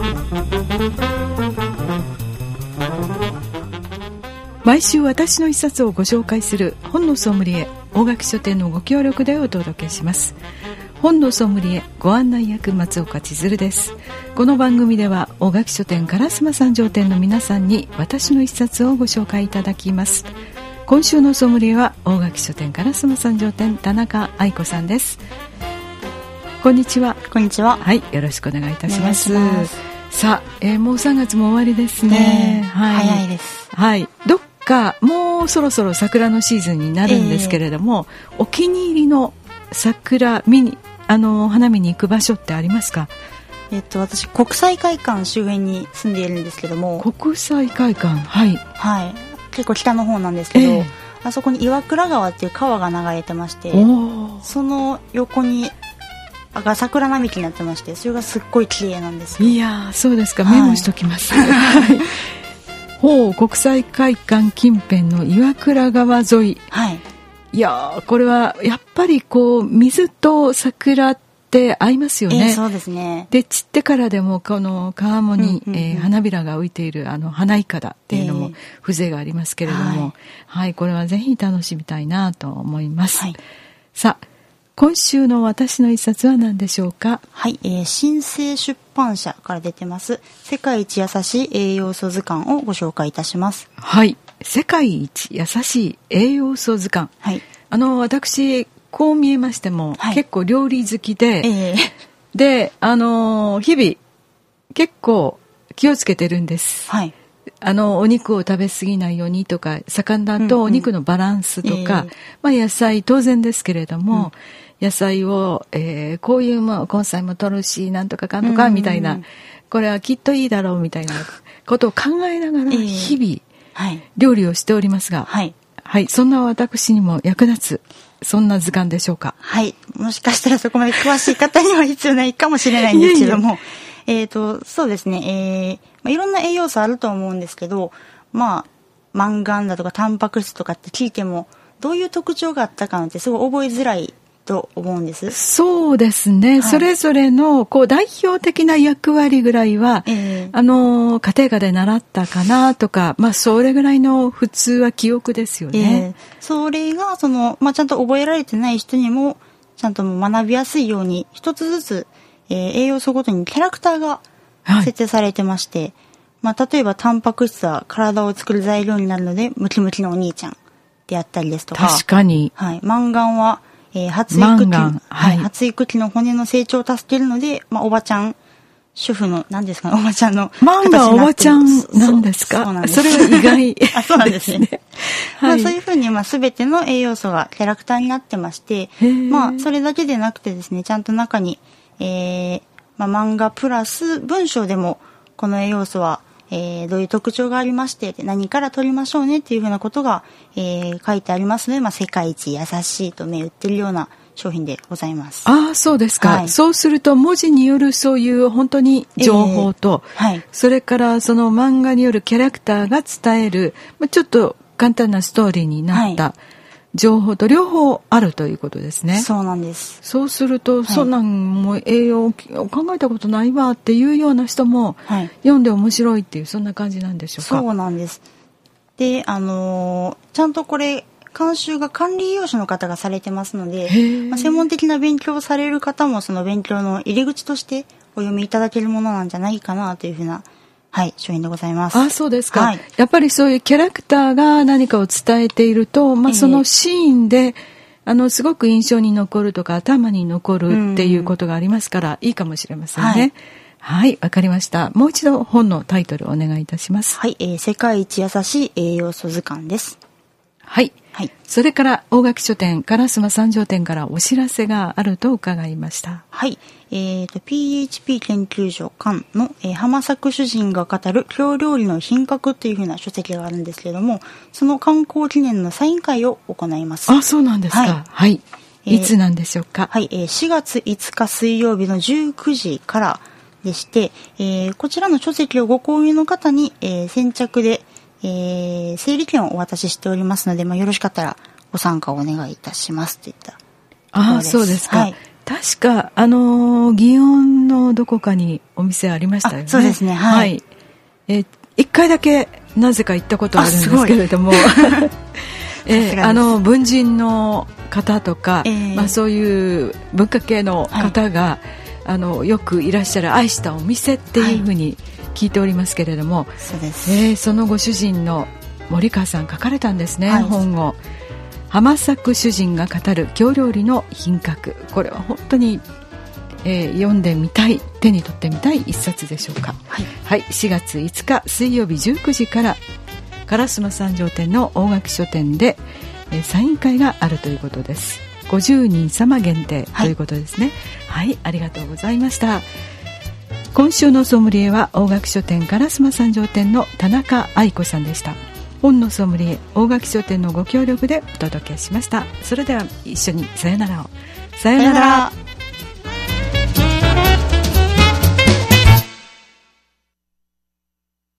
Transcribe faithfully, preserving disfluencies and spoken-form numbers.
毎週私の一冊をご紹介する本のソムリエ、大垣書店のご協力でお届けします。本のソムリエご案内役、松岡千鶴です。この番組では大垣書店烏丸三条店の皆さんに私の一冊をご紹介いただきます。今週のソムリエは大垣書店烏丸三条店田中愛子さんです。こんにちは。 こんにちは。 はい、よろしくお願いいたします。 お願いします。 さあ、えー、もうさんがつも終わりですね、 えーはい、 早いです。 はい、どっかもうそろそろ桜のシーズンになるんですけれども、えー、お気に入りの桜見にあの花見に行く場所ってありますか？ えっと、私国際会館周辺に住んでいるんですけども。 国際会館、はい、 はい、結構北の方なんですけど、えー、あそこに岩倉川っていう川が流れてまして、その横にが桜並木になってまして、それがすっごい綺麗なんですよ。 いや、そうですか、メモしときます、はい、ほう、国際会館近辺の岩倉川沿い、 はい、 いや、これはやっぱりこう水と桜って合いますよね、 えー、そうですね。 で、散ってからでもこの川面に、うんうんうん、えー、花びらが浮いているあの花いかだっていうのも風情がありますけれども、えーはいはい、これはぜひ楽しみたいなと思います、はい、さあ、今週の私の一冊は何でしょうか？ はい、えー、新生出版社から出てます世界一優しい栄養素図鑑をご紹介いたします。 はい、世界一優しい栄養素図鑑、はい、あの私こう見えましても、はい、結構料理好きで、えー、で、あの日々結構気をつけてるんです、はい、あのお肉を食べ過ぎないようにとか、魚とお肉のバランスとか、うんうん、まあ、野菜当然ですけれども、うん、野菜を、えー、こういうも根菜も取るしなんとかかんとかみたいな、うんうん、これはきっといいだろうみたいなことを考えながら日々、えーはい、料理をしておりますが、はいはい、そんな私にも役立つそんな図鑑でしょうか？はい、 もしかしたらそこまで詳しい方には必要ないかもしれないんですけどもえーとそうですね、えーまあ、いろんな栄養素あると思うんですけど、まあマンガンだとかタンパク質とかって聞いてもどういう特徴があったかなんてすごい覚えづらいと思うんです。 そうですね、はい、それぞれのこう代表的な役割ぐらいは、えー、あの家庭科で習ったかなとか、まあ、それぐらいの普通は記憶ですよね、 えー、それがその、まあ、ちゃんと覚えられてない人にもちゃんと学びやすいように一つずつ、えー、栄養素ごとにキャラクターが設定されてまして、はい、まあ、例えばタンパク質は体を作る材料になるのでムキムキのお兄ちゃんであったりですとか、 確かに、 はい、マンガンはえー、発育期、はいはい、発育期の骨の成長を助けるので、まあ、おばちゃん主婦の何ですかね、おばちゃんのマンガンおばちゃんなんですか？ そ, そうなんです。それは意外あ、そうなんですね、はい、まあ、そういうふうに、まあ、全ての栄養素がキャラクターになってまして、まあ、それだけでなくてですね、ちゃんと中に、えーまあ、漫画プラス文章でもこの栄養素はえー、どういう特徴がありまして何から取りましょうねっていうふうなことが、えー、書いてありますので、まあ、世界一優しいと銘打ってるような商品でございます。 ああ、そうですか、はい、そうすると文字によるそういう本当に情報と、えーはい、それからその漫画によるキャラクターが伝える、まあ、ちょっと簡単なストーリーになった情報と両方あるということですね。 そうなんです。 そうすると、はい、そんなんも栄養を考えたことないわっていうような人も、はい、読んで面白いっていうそんな感じなんでしょうか？ そうなんです。で、あのー、ちゃんとこれ監修が管理栄養士の方がされてますので、まあ、専門的な勉強をされる方もその勉強の入り口としてお読みいただけるものなんじゃないかなというふうな、はい、商品でございます。 あ、そうですか、 はい、 やっぱりそういうキャラクターが何かを伝えていると、まあ、そのシーンで、えー、あのすごく印象に残るとか頭に残るっていうことがありますから、いいかもしれませんね。はい、わ、はい、かりました。もう一度本のタイトルをお願いいたします。 はい、えー、世界一優しい栄養素図鑑です。 はい、はい、それから大垣書店烏丸三条店からお知らせがあると伺いました。 はい、えーと、ピーエイチピー 研究所館の、えー、浜作主人が語る京料理の品格というふうな書籍があるんですけれども、その刊行記念のサイン会を行います。 あ、そうなんですか。はい、はい、えー、いつなんでしょうか？ はい、えー、しがついつか水曜日のじゅうくじからでして、えー、こちらの書籍をご購入の方に、えー、先着でえー、整理券をお渡ししておりますので、まあ、よろしかったらご参加をお願いいたしますといった。 ああ、そうですか、はい、 確かあの祇園のどこかにお店ありましたよね。 そうですね、はい、はい、 えー、いっかいだけなぜか行ったことあるんですけれどもえー、あの文人の方とか、えーまあ、そういう文化系の方が、はい、あのよくいらっしゃる愛したお店っていうふうに聞いておりますけれども、はい、 そうです、 えー、そのご主人の森川さん書かれたんですね、はい、本を。浜作主人が語る京料理の品格、これは本当に、えー、読んでみたい、手に取ってみたい一冊でしょうか。はい、はい、しがついつか水曜日じゅうくじから烏丸三条店の大垣書店で、えー、サイン会があるということです。ごじゅうにん様限定ということですね。はい、はい、ありがとうございました。今週のソムリエは大垣書店烏丸三条店の田中愛子さんでした。本のソムリエ大垣書店のご協力でお届けしました。それでは一緒にさよならを。さよなら。